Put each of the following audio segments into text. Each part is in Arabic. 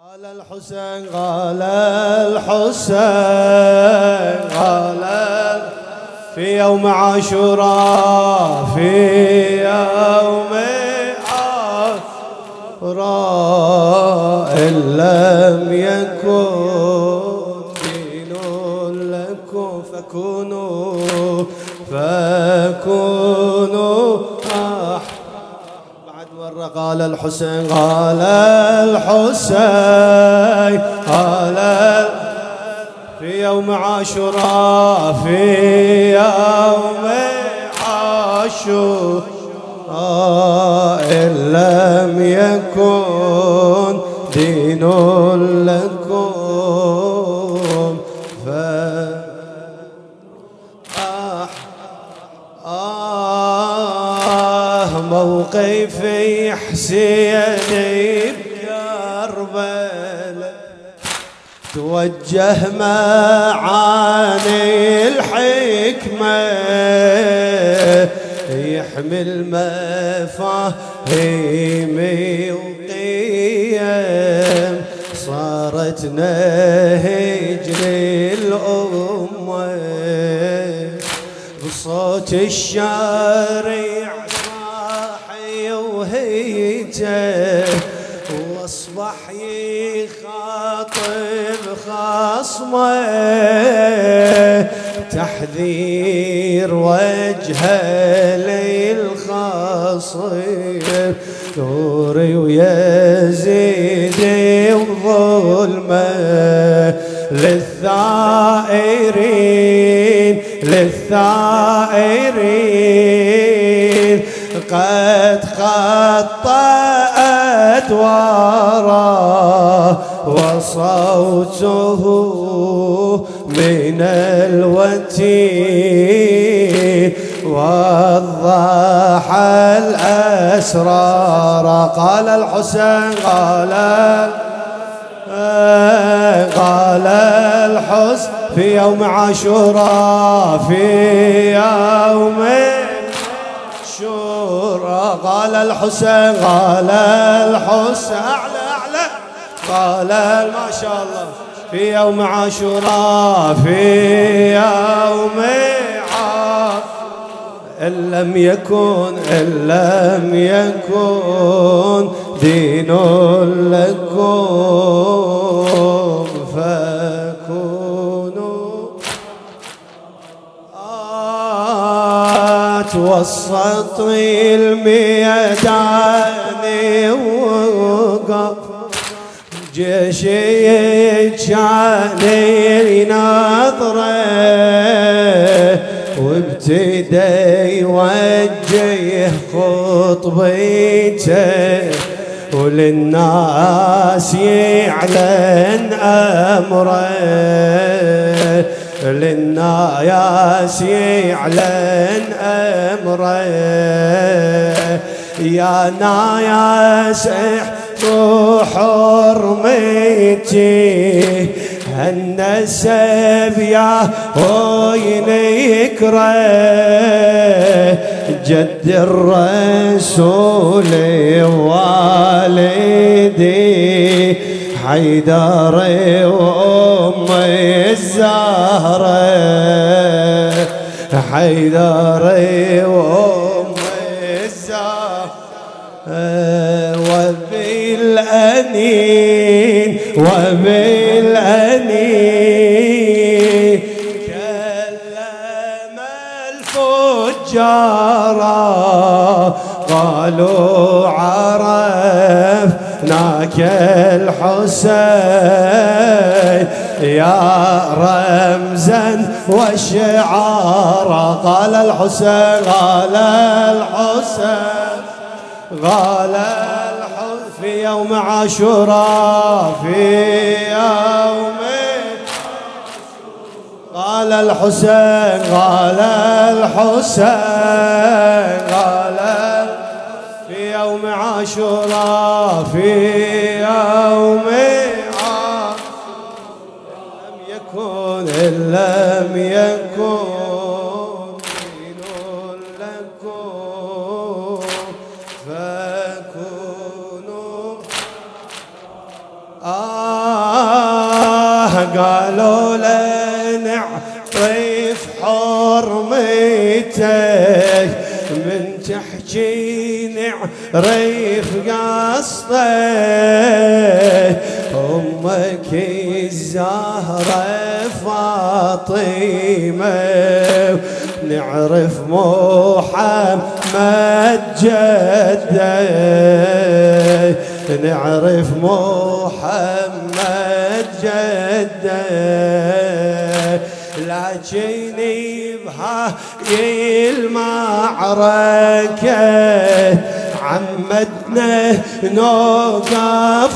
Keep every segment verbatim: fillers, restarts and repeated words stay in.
قال الحسين قال الحسين قال في يوم عاشوراء في يوم عاشوراء إن لم يكن دين لكم فكونوا فكونوا بعد مرة قال الحسين قال الحسين قال في يوم عاشوراء في يوم عاشوراء إن لم يكن دين لكم ف آه موقفي حسيني بكربلاء توجه معاني الحكمة يحمل مفاهيمي وقيم صارت نهج للأمة بصوت الشارع صاحي وهيته واصبح يخاطب خصمه تحذير وجهه للخصم نوري ويزيد وظلمه للثائرين للثائرين قد خطأت وراه وصوته من الوتين وضح الأسرار قال الحسين قال قال الحسين في يوم عاشوراء في يوم عاشوراء قال الحسين قال الحسين أعلى أعلى قال ما شاء الله في يوم عاشوراء في يوم عاشوراء إن لم يكن إن لم يكن دين لكم فكونوا توسط الميدان وقف جيش يجاني ناظره وابتدى يوجه خطبته وللناس يعلن أمره للناس يعلن أمره يا ناس احكوا حرمتي النسب يا هو ينكره جد الرسول والدي حيدر وأم الزهرة حيدر وأم الزهرة وبالأنين وبالأنين كلم الفجار قالوا عرفناك الحسين يا رمزا وشعارا قال الحسين قال الحسين قال الحسين في يوم عاشوراء في يوم قال الحسين قال الحسين قال في يوم عاشوراء في يوم عاشوراء لم يكن إن لم يكن دين لكم فكونوا آه قالوا له نعرف حرمتك من تحكي نعرف قصدك أمك الزهرة فاطمة نعرف محمد جدك نعرف محمد جدك لكن بهاي المعركة عمدنا نوقف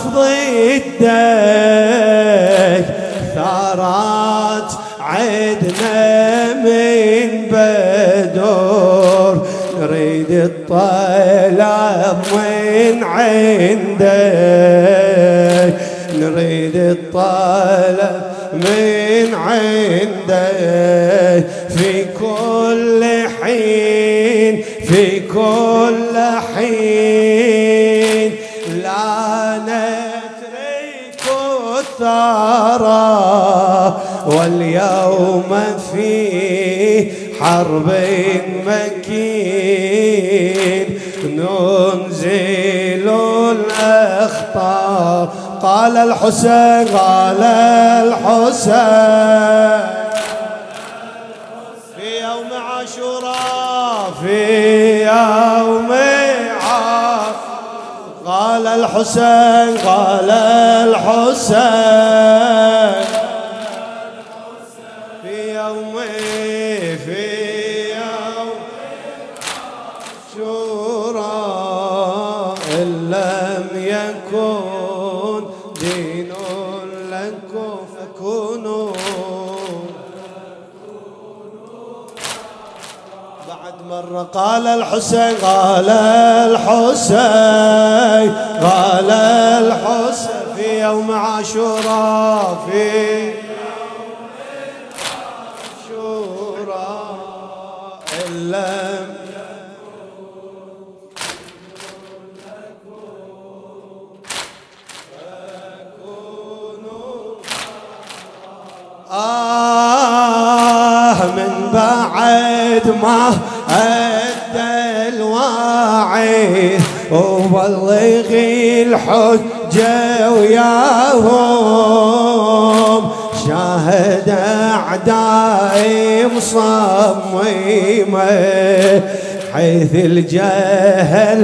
ضدك ثارات عدنا من بدر نريد الطلب من عندك نريد الطلب من عندك في كل حين في كل حين لا نترك الثرى واليوم في حرب مكين ننزل الأخطار قال الحسين قال الحسين في يوم عاشوراء في يوم عاشوراء قال الحسين قال الحسين في يوم في يوم عاشوراء إن لم يكن دين لكم فكونوا بعد مرة قال الحسين قال الحسين قال الحسين في يوم عاشوراء في يوم عاشوراء إن لم آه من بعد ما أدى الواعي وبلغ الحجة وياهم شاهد أعدائي مصممة حيث الجهل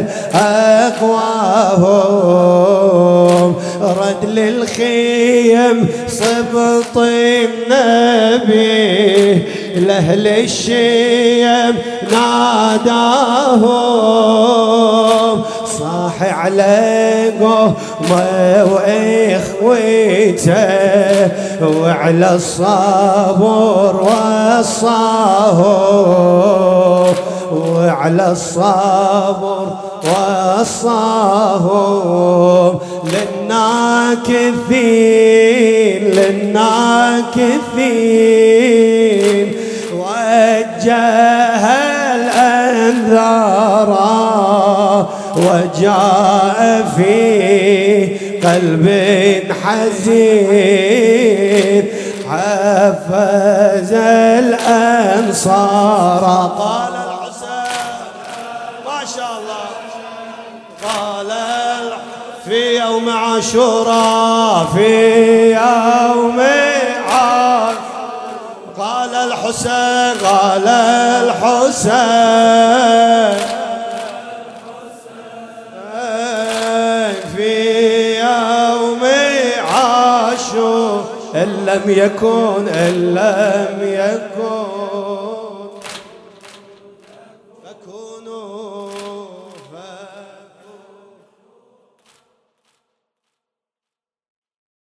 أقواهم رد للخيم سبط النبي لأهل الشيم ناداهم صاح على قومه وإخوته وعلى الصبر وصاهم وعلى الصبر وصاهم للناكثين للناكثين وجه الأنذار وجاء في قلب حزين حفز الأنصار قال قال في يوم عاشوراء في يوم عاشوراء قال الحسين قال الحسين في يوم عاشوراء إن لم يكن إن لم يكن فكونوا